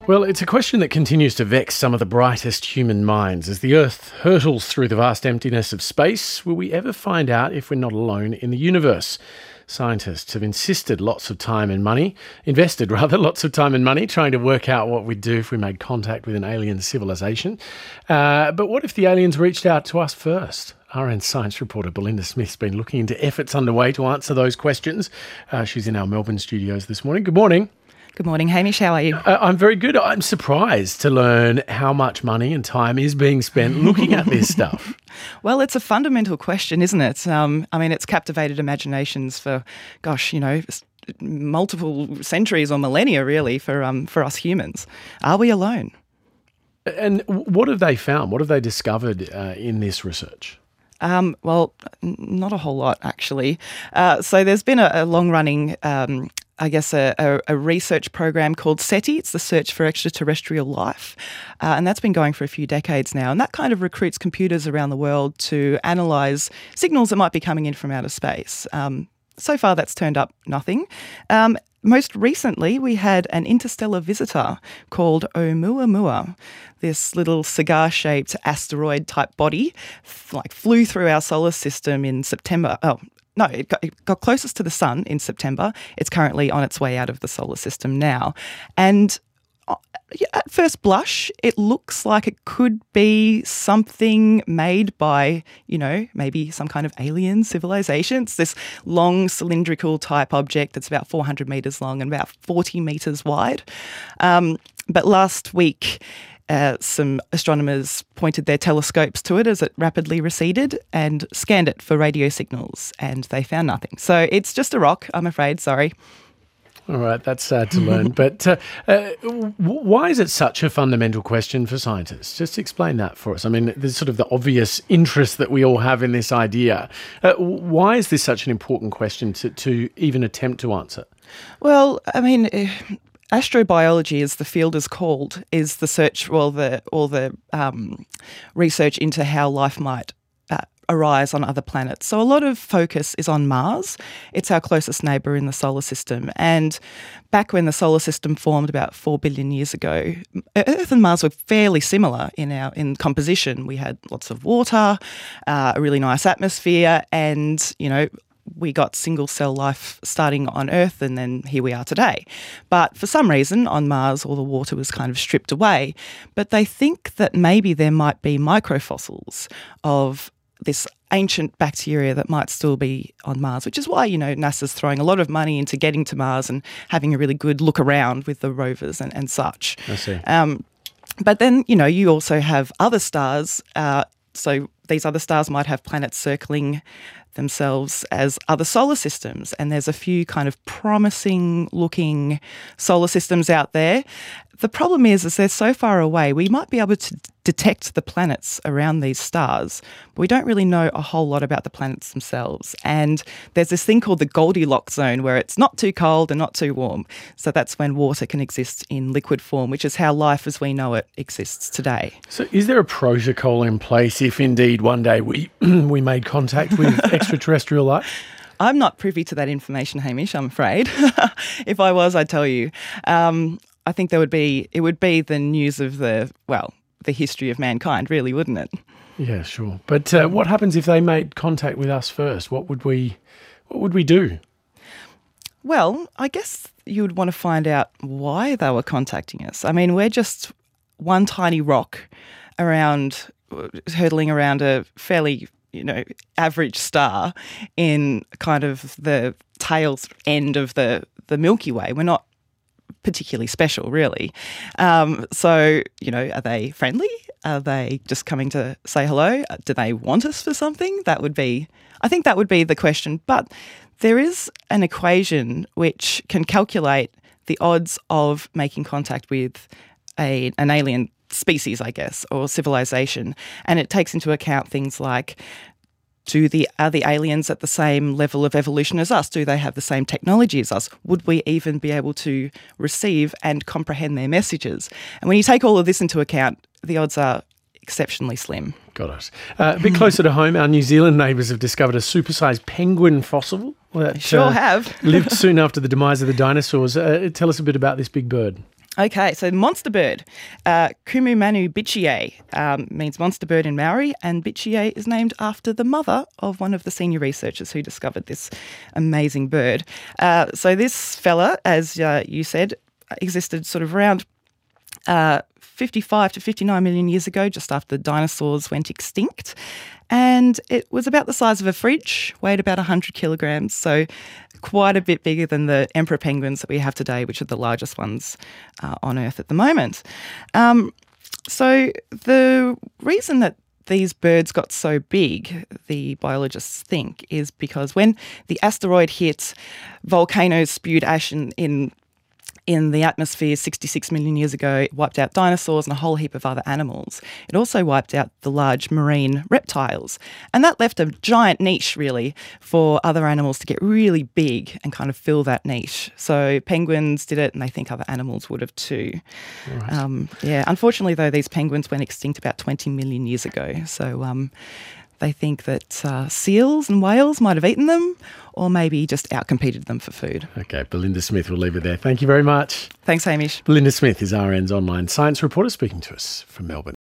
Well, it's a question that continues to vex some of the brightest human minds. As the Earth hurtles through the vast emptiness of space, will we ever find out if we're not alone in the universe? Scientists have invested lots of time and money trying to work out what we'd do if we made contact with an alien civilization. But what if the aliens reached out to us first? RN Science reporter Belinda Smith's been looking into efforts underway to answer those questions. She's in our Melbourne studios this morning. Good morning. Good morning, Hamish. How are you? I'm very good. I'm surprised to learn how much money and time is being spent looking at this stuff. Well, it's a fundamental question, isn't it? It's captivated imaginations for, multiple centuries or millennia, really, for us humans. Are we alone? And what have they found? What have they discovered in this research? Not a whole lot, actually. So there's been a long-running a research program called SETI. It's the Search for Extraterrestrial Life. And that's been going for a few decades now. And that kind of recruits computers around the world to analyse signals that might be coming in from outer space. So far, that's turned up nothing. Most recently, we had an interstellar visitor called Oumuamua. This little cigar-shaped asteroid-type body flew through our solar system in September. It got closest to the sun in September. It's currently on its way out of the solar system now. And at first blush, it looks like it could be something made by, maybe some kind of alien civilization. It's this long cylindrical type object that's about 400 metres long and about 40 metres wide. But last week, some astronomers pointed their telescopes to it as it rapidly receded and scanned it for radio signals, and they found nothing. So it's just a rock, I'm afraid, sorry. All right, that's sad to learn. But why is it such a fundamental question for scientists? Just explain that for us. I mean, there's sort of the obvious interest that we all have in this idea. Why is this such an important question to even attempt to answer? Well, astrobiology, as the field is called, is the search, the research into how life might arise on other planets. So a lot of focus is on Mars. It's our closest neighbour in the solar system. And back when the solar system formed about 4 billion years ago, Earth and Mars were fairly similar in composition. We had lots of water, a really nice atmosphere, and, we got single-cell life starting on Earth, and then here we are today. But for some reason, on Mars, all the water was kind of stripped away. But they think that maybe there might be microfossils of this ancient bacteria that might still be on Mars, which is why, NASA's throwing a lot of money into getting to Mars and having a really good look around with the rovers and such. I see. But then, you also have other stars. So these other stars might have planets circling themselves as other solar systems, and there's a few kind of promising looking solar systems out there. The problem is they're so far away, we might be able to detect the planets around these stars, but we don't really know a whole lot about the planets themselves. And there's this thing called the Goldilocks zone where it's not too cold and not too warm. So that's when water can exist in liquid form, which is how life as we know it exists today. So is there a protocol in place if indeed one day we made contact with extraterrestrial life? I'm not privy to that information, Hamish, I'm afraid. If I was, I'd tell you. I think it would be the news of the history of mankind, really, wouldn't it? Yeah, sure. But what happens if they made contact with us first? What would we do? Well, I guess you would want to find out why they were contacting us. I mean, we're just one tiny rock hurtling around a fairly, average star in kind of the tail end of the Milky Way. We're not particularly special, really. So, are they friendly? Are they just coming to say hello? Do they want us for something? I think that would be the question. But there is an equation which can calculate the odds of making contact with an alien species, I guess, or civilization. And it takes into account things like, are the aliens at the same level of evolution as us? Do they have the same technology as us? Would we even be able to receive and comprehend their messages? And when you take all of this into account, the odds are exceptionally slim. Got it. A bit closer to home, our New Zealand neighbours have discovered a supersized penguin fossil that sure have lived soon after the demise of the dinosaurs. Tell us a bit about this big bird. Okay, so monster bird, Kumumanu bichier, means monster bird in Maori, and bichier is named after the mother of one of the senior researchers who discovered this amazing bird. So this fella, as you said, existed sort of around 55 to 59 million years ago, just after the dinosaurs went extinct. And it was about the size of a fridge, weighed about 100 kilograms, so quite a bit bigger than the emperor penguins that we have today, which are the largest ones on Earth at the moment. So the reason that these birds got so big, the biologists think, is because when the asteroid hit, volcanoes spewed ash in the atmosphere 66 million years ago. It wiped out dinosaurs and a whole heap of other animals. It also wiped out the large marine reptiles. And that left a giant niche, really, for other animals to get really big and kind of fill that niche. So penguins did it, and they think other animals would have too. Right. Unfortunately, though, these penguins went extinct about 20 million years ago. So they think that seals and whales might have eaten them, or maybe just outcompeted them for food. Okay, Belinda Smith, we'll leave it there. Thank you very much. Thanks, Hamish. Belinda Smith is RN's online science reporter speaking to us from Melbourne.